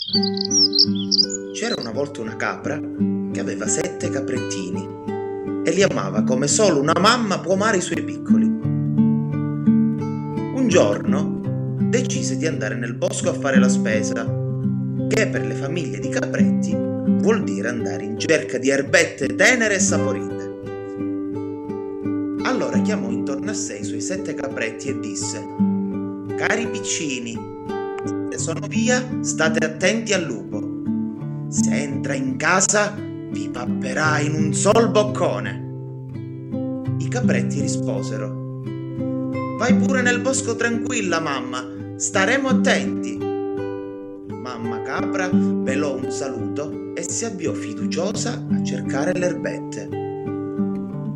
C'era una volta una capra che aveva 7 caprettini e li amava come solo una mamma può amare i suoi piccoli. Un giorno decise di andare nel bosco a fare la spesa, che per le famiglie di capretti vuol dire andare in cerca di erbette tenere e saporite. Allora chiamò intorno a sé i suoi 7 capretti e disse: «Cari piccini, se sono via, state attenti al lupo. Se entra in casa, vi papperà in un sol boccone». I capretti risposero: «Vai pure nel bosco tranquilla, mamma, staremo attenti». Mamma capra velò un saluto e si avviò fiduciosa a cercare le erbette.